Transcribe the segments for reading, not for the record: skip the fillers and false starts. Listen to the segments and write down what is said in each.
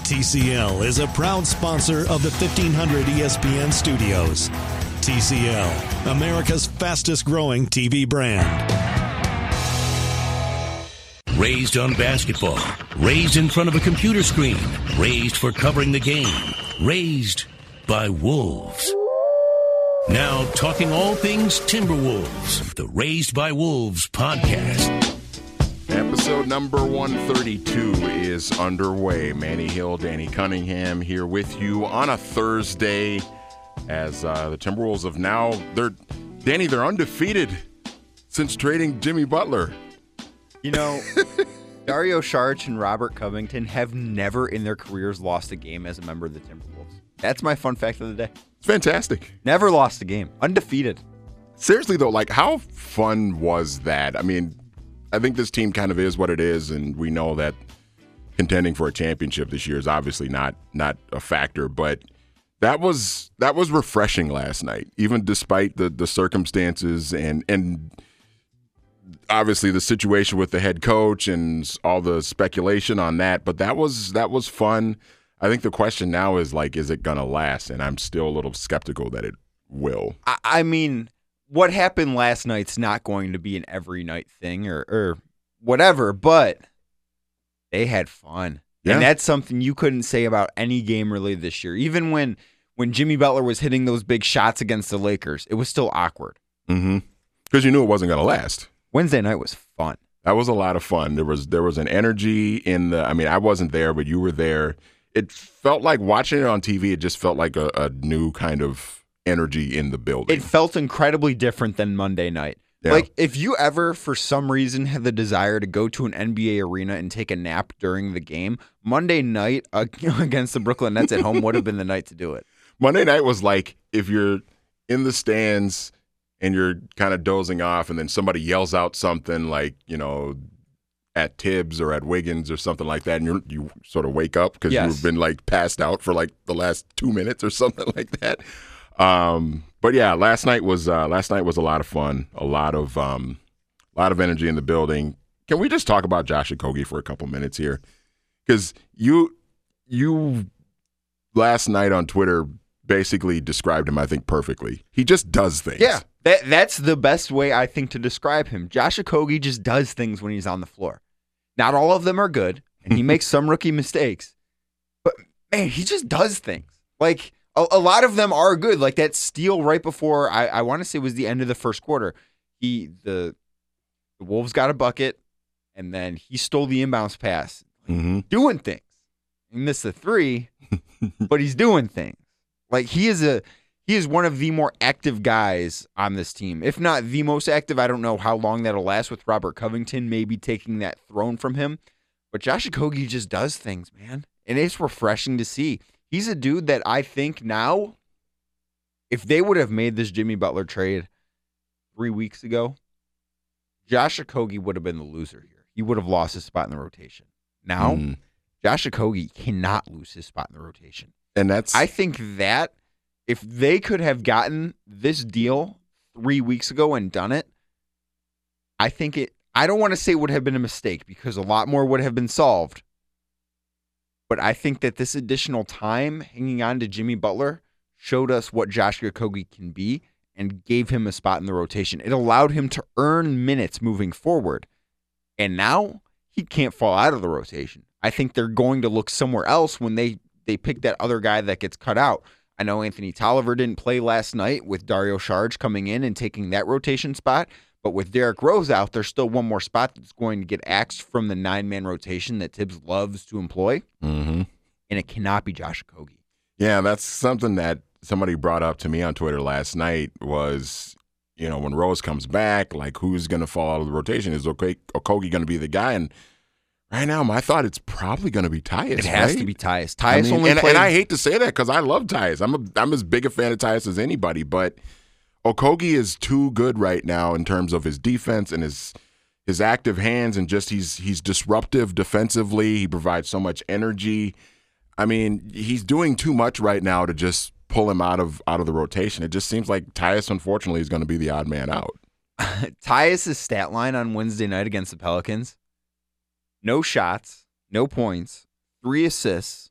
TCL is a proud sponsor of the 1500 ESPN studios. TCL, America's fastest growing TV brand. Raised on basketball, raised in front of a computer screen, raised for covering the game, raised by wolves. Now talking all things Timberwolves, the Raised by Wolves podcast. Episode number 132 is underway. Manny Hill, Danny Cunningham here with you on a Thursday as the Timberwolves have now, they're undefeated since trading Jimmy Butler. You know, Dario Saric and Robert Covington have never in their careers lost a game as a member of the Timberwolves. That's my fun fact of the day. It's fantastic. Never lost a game. Undefeated. Seriously, though, like, how fun was that? I mean, I think this team kind of is what it is, and we know that contending for a championship this year is obviously not a factor, but that was refreshing last night, even despite the circumstances and obviously the situation with the head coach and all the speculation on that. But that was fun. I think the question now is, like, is it going to last? And I'm still a little skeptical that it will. I mean, what happened last night's not going to be an every night thing or whatever, but they had fun. Yeah. And that's something you couldn't say about any game really this year. Even when Jimmy Butler was hitting those big shots against the Lakers, it was still awkward. Mm-hmm. Because you knew it wasn't going to last. Wednesday night was fun. That was a lot of fun. There was an energy in the – I mean, I wasn't there, but you were there. It felt like watching it on TV, it just felt like a new kind of energy in the building. It felt incredibly different than Monday night. Yeah. Like, if you ever, for some reason, had the desire to go to an NBA arena and take a nap during the game, Monday night against the Brooklyn Nets at home would have been the night to do it. Monday night was like if you're in the stands – and you're kind of dozing off, and then somebody yells out something like, you know, at Tibbs or at Wiggins or something like that, and you sort of wake up because you've been, like, passed out for, like, the last 2 minutes or something like that. But yeah, last night was a lot of fun, a lot of energy in the building. Can we just talk about Josh Okogie for a couple minutes here? Because you last night on Twitter basically described him, I think, perfectly. He just does things. Yeah. That's the best way, I think, to describe him. Josh Okogie just does things when he's on the floor. Not all of them are good, and he makes some rookie mistakes. But, man, he just does things. Like, a lot of them are good. Like that steal right before, I want to say it was the end of the first quarter. The Wolves got a bucket, and then he stole the inbounds pass. Doing things. He missed the three, but he's doing things. Like, he is one of the more active guys on this team. If not the most active, I don't know how long that'll last with Robert Covington maybe taking that throne from him. But Josh Okogie just does things, man. And it's refreshing to see. He's a dude that I think now, if they would have made this Jimmy Butler trade 3 weeks ago, Josh Okogie would have been the loser here. He would have lost his spot in the rotation. Now, Josh Okogie cannot lose his spot in the rotation. And I think that if they could have gotten this deal 3 weeks ago and done it, I don't want to say it would have been a mistake because a lot more would have been solved. But I think that this additional time hanging on to Jimmy Butler showed us what Josh Okogie can be and gave him a spot in the rotation. It allowed him to earn minutes moving forward. And now he can't fall out of the rotation. I think they're going to look somewhere else when they pick that other guy that gets cut out. I know Anthony Tolliver didn't play last night with Dario Saric coming in and taking that rotation spot, but with Derrick Rose out, there's still one more spot that's going to get axed from the 9-man rotation that Tibbs loves to employ, and it cannot be Josh Okogie. Yeah, that's something that somebody brought up to me on Twitter last night was, you know, when Rose comes back, like, who's going to fall out of the rotation? Is Okogie going to be the guy? And right now, my thought, it's probably going to be Tyus. It has to be Tyus. Tyus only plays. And I hate to say that because I love Tyus. I'm as big a fan of Tyus as anybody, but Okogie is too good right now in terms of his defense and his active hands, and just he's disruptive defensively. He provides so much energy. I mean, he's doing too much right now to just pull him out of the rotation. It just seems like Tyus, unfortunately, is going to be the odd man out. Tyus' stat line on Wednesday night against the Pelicans: no shots, no points, 3 assists,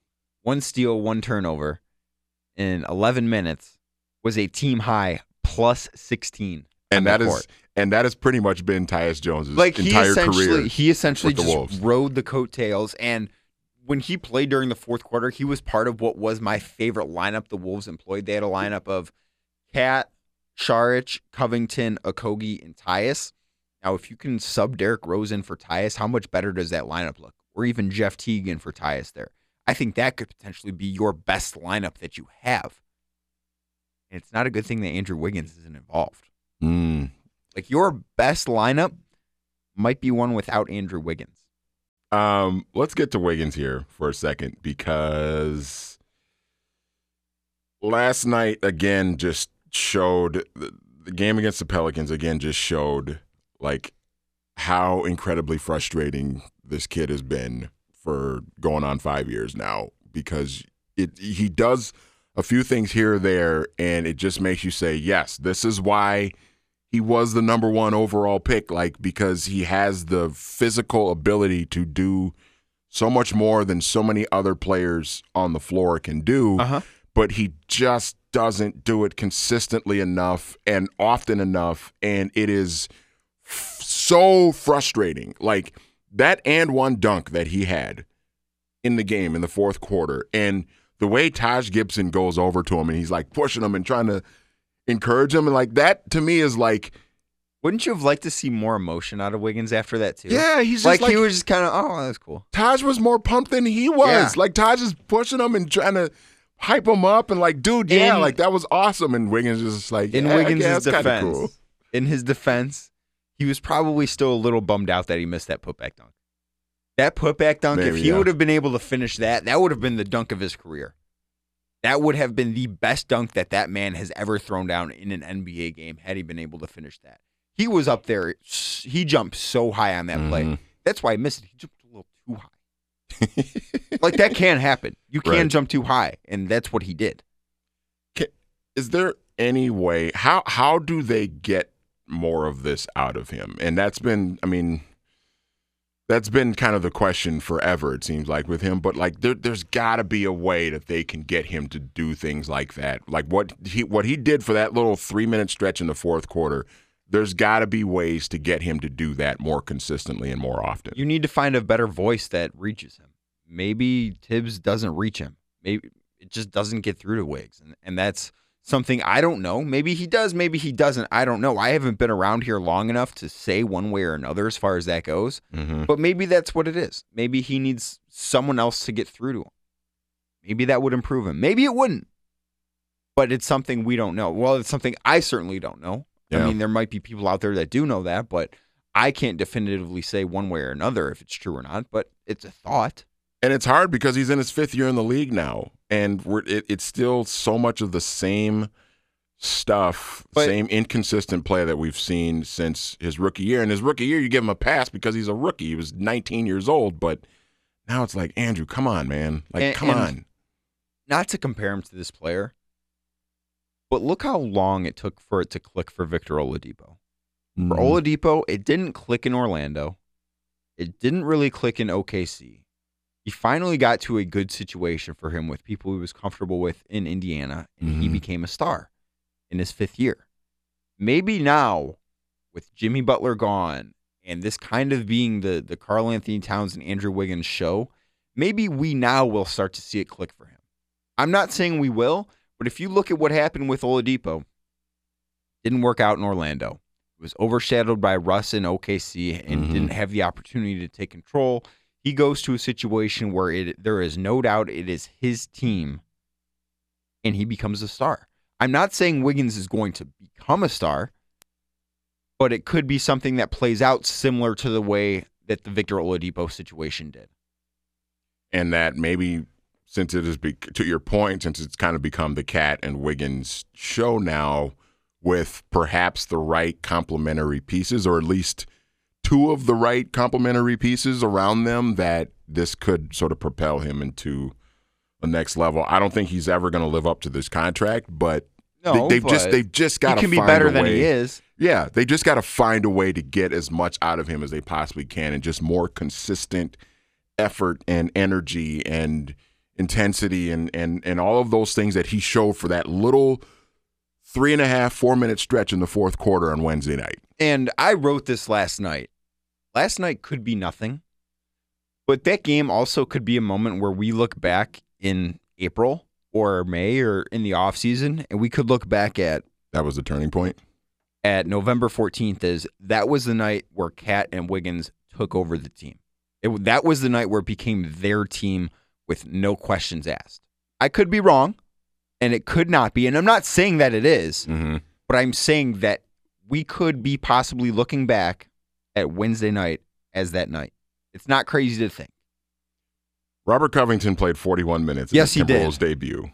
1 steal, 1 turnover in 11 minutes was a team high plus 16. And that has pretty much been Tyus Jones' like entire career. He essentially with the just Wolves. rode the coattails. And when he played during the fourth quarter, he was part of what was my favorite lineup the Wolves employed. They had a lineup of Cat, Šarić, Covington, Okogie, and Tyus. Now, if you can sub Derrick Rose in for Tyus, how much better does that lineup look? Or even Jeff Teague in for Tyus there. I think that could potentially be your best lineup that you have. And it's not a good thing that Andrew Wiggins isn't involved. Like, your best lineup might be one without Andrew Wiggins. Let's get to Wiggins here for a second, because last night again just showed, the game against the Pelicans again just showed like how incredibly frustrating this kid has been for going on 5 years now, because he does a few things here or there, and it just makes you say, yes, this is why he was the number 1 overall pick, like, because he has the physical ability to do so much more than so many other players on the floor can do, but he just doesn't do it consistently enough and often enough, and it is so frustrating. Like, that and one dunk that he had in the game in the fourth quarter, and the way Taj Gibson goes over to him and he's like pushing him and trying to encourage him, and like, that to me is like, wouldn't you have liked to see more emotion out of Wiggins after that too? Yeah, he's just like like, he was just kind of, oh, that's cool. Taj was more pumped than he was. Yeah. Like, Taj is pushing him and trying to hype him up and like, dude, yeah, like, that was awesome. And Wiggins is just like, in yeah, Wiggins' that's kinda defense, cool. in his defense, he was probably still a little bummed out that he missed that putback dunk. That putback dunk, Maybe, if he yeah. would have been able to finish that, that would have been the dunk of his career. That would have been the best dunk that man has ever thrown down in an NBA game had he been able to finish that. He was up there. He jumped so high on that play. That's why I missed it. He jumped a little too high. Like, that can happen. You can jump too high, and that's what he did. Is there any way, how do they get more of this out of him? And that's been, I mean, that's been kind of the question forever, it seems like, with him. But like, there's got to be a way that they can get him to do things like that. Like what he did for that little 3-minute stretch in the fourth quarter. There's got to be ways to get him to do that more consistently and more often. You need to find a better voice that reaches him. Maybe Tibbs doesn't reach him. Maybe it just doesn't get through to Wiggs, and that's something I don't know. Maybe he does, maybe he doesn't. I don't know. I haven't been around here long enough to say one way or another as far as that goes. But maybe that's what it is. Maybe he needs someone else to get through to him. Maybe that would improve him. Maybe it wouldn't. But it's something we don't know. Well, it's something I certainly don't know. Yeah. I mean, there might be people out there that do know that, but I can't definitively say one way or another if it's true or not. But it's a thought. And it's hard because he's in his 5th year in the league now, and it's still so much of the same stuff, same inconsistent play that we've seen since his rookie year. And his rookie year, you give him a pass because he's a rookie. He was 19 years old, but now it's like, Andrew, come on, man. Like, come on. Not to compare him to this player, but look how long it took for it to click for Victor Oladipo. For Oladipo, it didn't click in Orlando. It didn't really click in OKC. He finally got to a good situation for him with people he was comfortable with in Indiana, and he became a star in his 5th year. Maybe now, with Jimmy Butler gone, and this kind of being the Karl Anthony Towns and Andrew Wiggins show, maybe we now will start to see it click for him. I'm not saying we will, but if you look at what happened with Oladipo, it didn't work out in Orlando. It was overshadowed by Russ in OKC and didn't have the opportunity to take control. He goes to a situation where there is no doubt it is his team, and he becomes a star. I'm not saying Wiggins is going to become a star, but it could be something that plays out similar to the way that the Victor Oladipo situation did. And that maybe, since it is, to your point, since it's kind of become the Cat and Wiggins show now, with perhaps the right complementary pieces, or at least 2 of the right complementary pieces around them, that this could sort of propel him into the next level. I don't think he's ever going to live up to this contract, but they've just got to find a way. He can be better than he is. Yeah, they just got to find a way to get as much out of him as they possibly can, and just more consistent effort and energy and intensity and all of those things that he showed for that little 3.5, 4 minute stretch in the fourth quarter on Wednesday night. And I wrote this last night. Last night could be nothing, but that game also could be a moment where we look back in April or May or in the offseason, and we could look back at that was the turning point. At November 14th that was the night where Cat and Wiggins took over the team. That was the night where it became their team with no questions asked. I could be wrong, and it could not be, and I'm not saying that it is, but I'm saying that we could be possibly looking back at Wednesday night as that night. It's not crazy to think. Robert Covington played 41 minutes in his Timberwolves debut.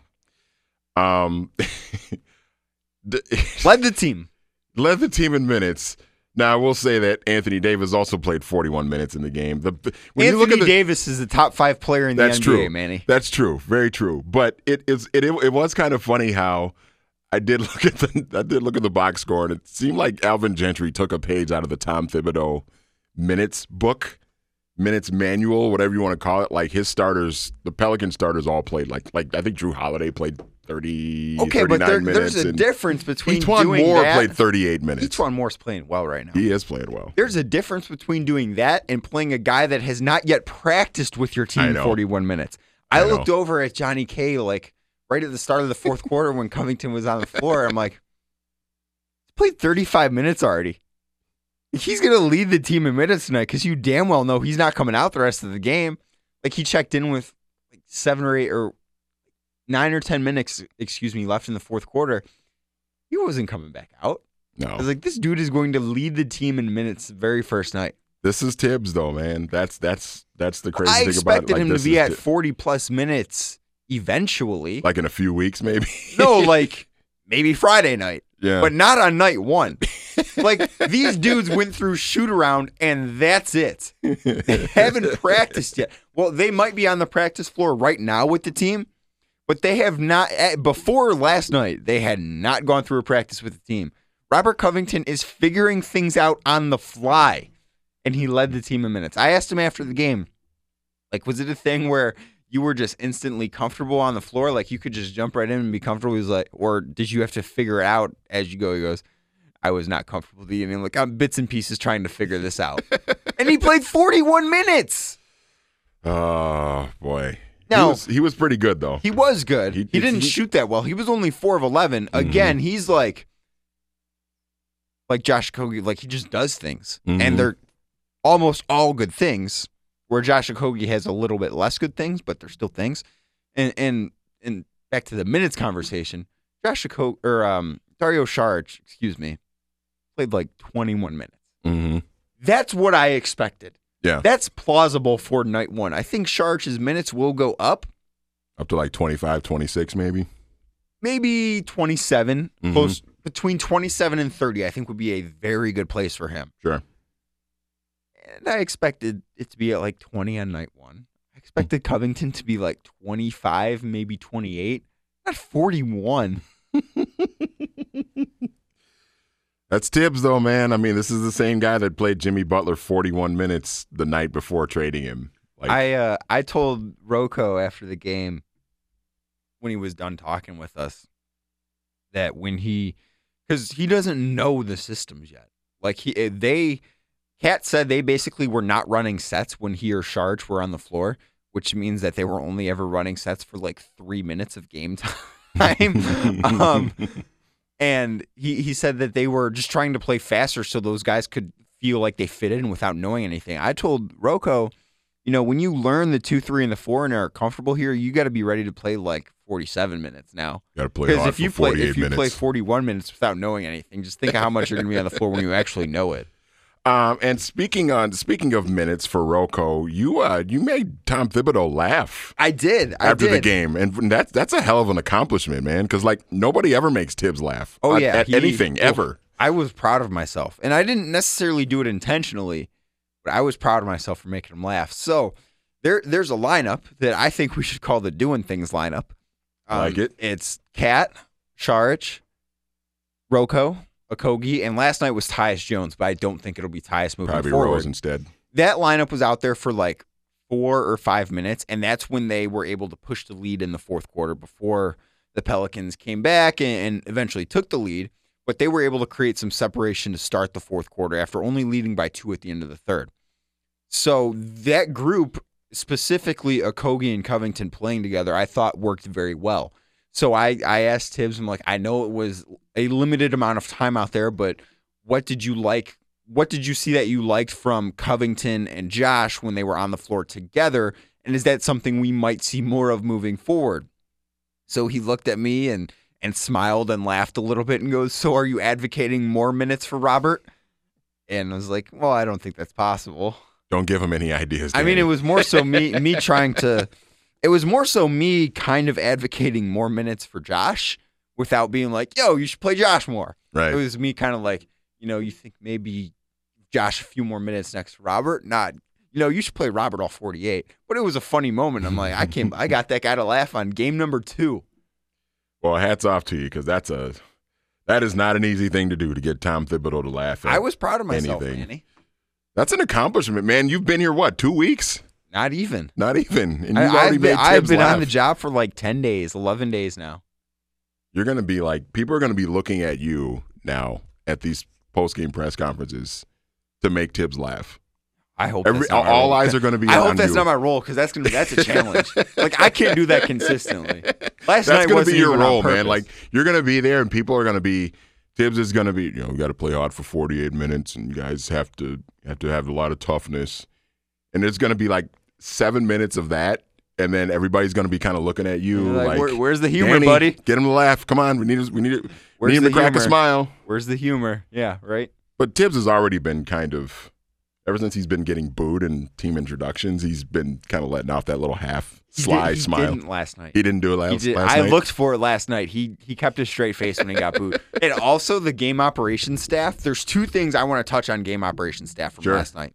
Led the team. Led the team in minutes. Now, I will say that Anthony Davis also played 41 minutes in the game. Anthony Davis is the top 5 player in the NBA, true. Manny. That's true. Very true. But it was kind of funny how I did look at the box score, and it seemed like Alvin Gentry took a page out of the Tom Thibodeau minutes manual, whatever you want to call it. Like his starters, the Pelican starters all played like I think Drew Holiday played 39 minutes. There's a difference between Etuan doing Moore that. played 38 minutes. Etuan Moore's playing well right now. He is playing well. There's a difference between doing that and playing a guy that has not yet practiced with your team 41 minutes. I looked over at Johnny K right at the start of the fourth quarter when Covington was on the floor. I'm like, he's played 35 minutes already. He's going to lead the team in minutes tonight because you damn well know he's not coming out the rest of the game. Like he checked in with 7 or 8 or 9 or 10 minutes, left in the fourth quarter. He wasn't coming back out. No. I was like, this dude is going to lead the team in minutes the very first night. This is Tibbs, though, man. That's the crazy thing about it. I expected him to be at 40-plus minutes eventually. Like in a few weeks, maybe? No, like maybe Friday night. Yeah. But not on night 1. Like, these dudes went through shoot-around, and that's it. They haven't practiced yet. Well, they might be on the practice floor right now with the team, but they have not. Before last night, they had not gone through a practice with the team. Robert Covington is figuring things out on the fly, and he led the team in minutes. I asked him after the game, like, was it a thing where you were just instantly comfortable on the floor? Like, you could just jump right in and be comfortable? He was like, or did you have to figure it out as you go? He goes, I was not comfortable. I mean, like, I'm bits and pieces trying to figure this out. And he played 41 minutes. Oh, boy. Now, he was pretty good, though. He was good. He didn't shoot that well. He was only 4 of 11. Again, he's like Josh Okogie, like he just does things. And they're almost all good things, where Josh Okogie has a little bit less good things, but they're still things. And back to the minutes conversation, Dario Saric, played like 21 minutes. That's what I expected. Yeah. That's plausible for night 1. I think Saric's minutes will go up. Up to like 25, 26 maybe? Maybe 27. Close between 27 and 30, I think would be a very good place for him. Sure. And I expected it to be at like 20 on night 1. I expected Covington to be like 25, maybe 28. Not 41. That's Tibbs, though, man. I mean, this is the same guy that played Jimmy Butler 41 minutes the night before trading him. Like, I told Rocco after the game, when he was done talking with us, that because he doesn't know the systems yet. Like Cat said they basically were not running sets when he or Saric were on the floor, which means that they were only ever running sets for like 3 minutes of game time. And he said that they were just trying to play faster so those guys could feel like they fit in without knowing anything. I told Rocco, when you learn the 2, 3, and the 4 and are comfortable here, you got to be ready to play like 47 minutes now. Got to play hard for 48 minutes. If you play 41 minutes without knowing anything, just think of how much you're going to be on the floor when you actually know it. And speaking of minutes for Rocco, you made Tom Thibodeau laugh. I did. After the game, and that's a hell of an accomplishment, man. Because like nobody ever makes Tibbs laugh. Oh yeah, at anything ever. I was proud of myself, and I didn't necessarily do it intentionally, but I was proud of myself for making him laugh. So there's a lineup that I think we should call the Doing Things lineup. I like it. It's Cat, Saric, Rocco, Okogie, and last night was Tyus Jones, but I don't think it'll be Tyus moving Probably forward. Rose instead. That lineup was out there for like 4 or 5 minutes, and that's when they were able to push the lead in the fourth quarter before the Pelicans came back and eventually took the lead. But they were able to create some separation to start the fourth quarter after only leading by 2 at the end of the third. So that group, specifically Okogie and Covington playing together, I thought worked very well. So I asked Tibbs, I'm like, I know it was a limited amount of time out there, but what did you like? What did you see that you liked from Covington and Josh when they were on the floor together? And is that something we might see more of moving forward? So he looked at me and smiled and laughed a little bit and goes, so are you advocating more minutes for Robert? And I was like, well, I don't think that's possible. Don't give him any ideas, Danny. I mean, it was more so me trying to, it was more so me kind of advocating more minutes for Josh without being like, yo, you should play Josh more. Right. It was me kind of like, you think maybe Josh a few more minutes next to Robert? Not, you should play Robert all 48. But it was a funny moment. I'm like, I got that guy to laugh on game number 2. Well, hats off to you, because that is not an easy thing to do, to get Tom Thibodeau to laugh at I was proud of myself, anything. Manny. That's an accomplishment, man. You've been here, 2 weeks? Not even. Not even. And I've been on the job for like 10 days, 11 days now. You're going to be like, people are going to be looking at you now at these post-game press conferences to make Tibbs laugh. I hope all eyes are going to be on you. I hope that's not my role, because that's a challenge. Like, I can't do that consistently. That's going to be your role, man. Like, you're going to be there, and people are going to be. Tibbs is going to be. We got to play hard for 48 minutes, and you guys have to have a lot of toughness. And it's going to be like 7 minutes of that, and then everybody's going to be kind of looking at you like, where's the humor, Danny, buddy? Get him to laugh. Come on, we need him to crack a smile. Where's the humor? Yeah, right. But Tibbs has already been kind of. Ever since he's been getting booed in team introductions, he's been kind of letting off that little half sly smile. He didn't last night. He didn't do it last night? I looked for it last night. He kept his straight face when he got booed. And also the game operations staff. There's 2 things I want to touch on game operations staff from last night.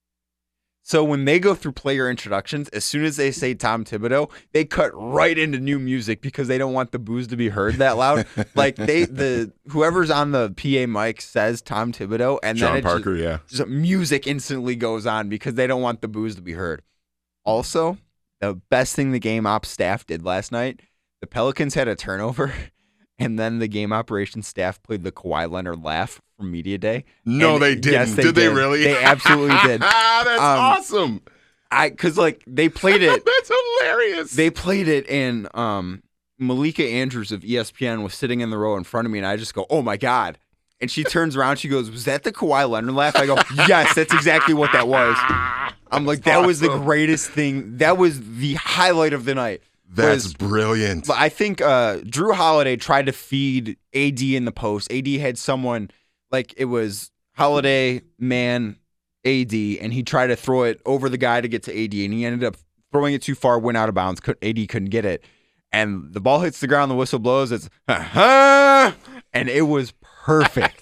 So when they go through player introductions, as soon as they say Tom Thibodeau, they cut right into new music because they don't want the boos to be heard that loud. Like whoever's on the PA mic says Tom Thibodeau, and Sean then Parker, just music instantly goes on because they don't want the boos to be heard. Also, the best thing the game ops staff did last night, the Pelicans had a turnover, and then the game operations staff played the Kawhi Leonard laugh from Media Day. No, they didn't. Yes, did they really? They absolutely did. That's awesome. Because they played it. That's hilarious. They played it, and Malika Andrews of ESPN was sitting in the row in front of me, and I just go, "Oh my God!" And she turns around, she goes, "Was that the Kawhi Leonard laugh?" I go, "Yes, that's exactly what that was." I'm like, "That was the greatest thing. That was the highlight of the night." That's brilliant. I think Drew Holiday tried to feed AD in the post. AD had someone, like it was Holiday, man, AD, and he tried to throw it over the guy to get to AD, and he ended up throwing it too far, went out of bounds. AD couldn't get it. And the ball hits the ground, the whistle blows, it's, and it was perfect.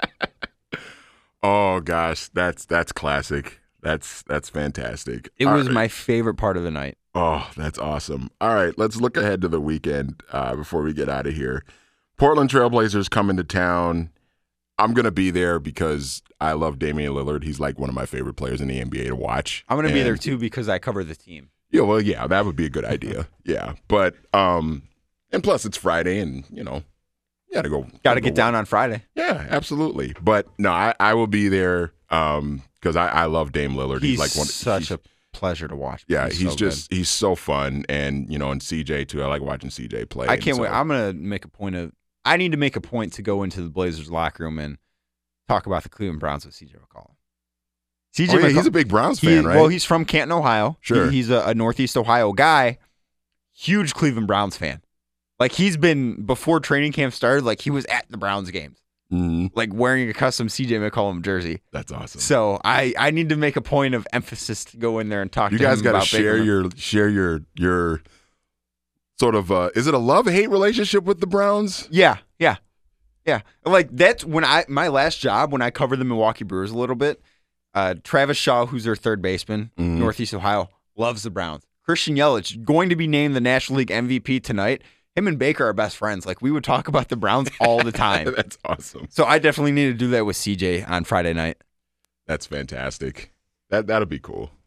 Oh, gosh, that's classic. That's fantastic. It was my favorite part of the night. Oh, that's awesome. All right, let's look ahead to the weekend before we get out of here. Portland Trailblazers coming to town. I'm going to be there because I love Damian Lillard. He's like one of my favorite players in the NBA to watch. I'm going to be there too because I cover the team. Yeah, well, yeah, that would be a good idea. Yeah, but and plus it's Friday, and you got to get down on Friday. Yeah, absolutely. But no, I will be there because I love Dame Lillard. He's like such a pleasure to watch. Yeah, he's so fun, and and CJ too. I like watching CJ play. I can't wait. I'm gonna make a point of. I need to make a point to go into the Blazers locker room and talk about the Cleveland Browns with CJ McCollum. He's a big Browns fan, right? Well, he's from Canton, Ohio. Sure, he's a Northeast Ohio guy. Huge Cleveland Browns fan. Like he's been before training camp started. Like he was at the Browns games. Mm-hmm. Like wearing a custom CJ McCollum jersey. That's awesome. So I need to make a point of emphasis to go in there and talk to him about. You guys got to share your sort of is it a love-hate relationship with the Browns? Yeah. Like that's when my last job when I covered the Milwaukee Brewers a little bit. Travis Shaw, who's their third baseman, Northeast Ohio, loves the Browns. Christian Yelich going to be named the National League MVP tonight. Him and Baker are best friends. Like, we would talk about the Browns all the time. That's awesome. So I definitely need to do that with CJ on Friday night. That's fantastic. That'll be cool.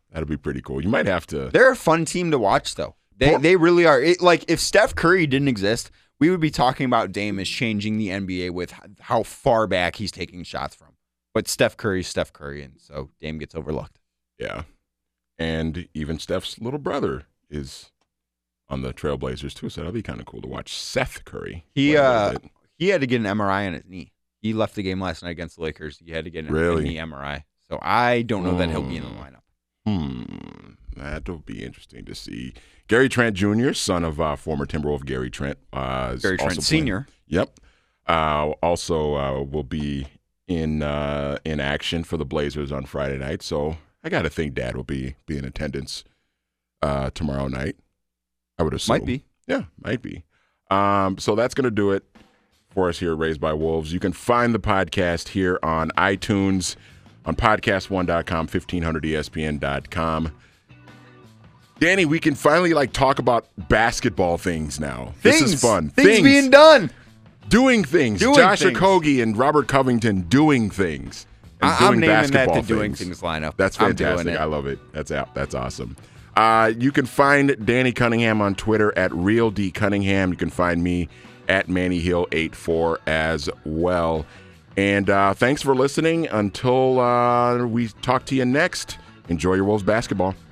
That'd be pretty cool. You might have to. They're a fun team to watch, though. They really are. If Steph Curry didn't exist, we would be talking about Dame as changing the NBA with how far back he's taking shots from. But Steph Curry's Steph Curry, and so Dame gets overlooked. Yeah. And even Steph's little brother is on the Trailblazers, too, so that'll be kind of cool to watch Seth Curry. He had to get an MRI on his knee. He left the game last night against the Lakers. He had to get a knee MRI. So I don't know that he'll be in the lineup. That'll be interesting to see. Gary Trent Jr., son of former Timberwolf Gary Trent. Gary Trent Sr. Yep. Also will be in action for the Blazers on Friday night. So I got to think Dad will be in attendance tomorrow night. I would assume. Might be. Yeah, might be. So that's going to do it for us here at Raised by Wolves. You can find the podcast here on iTunes, on podcast1.com, 1500ESPN.com. Danny, we can finally talk about basketball things now. This is fun. Things being done. Doing things. Josh Okogie and Robert Covington doing things. And I'm doing naming that the things. Doing Things lineup. That's fantastic. I love it. That's awesome. You can find Danny Cunningham on Twitter at RealDCunningham. You can find me at MannyHill84 as well. And thanks for listening. Until we talk to you next, enjoy your Wolves basketball.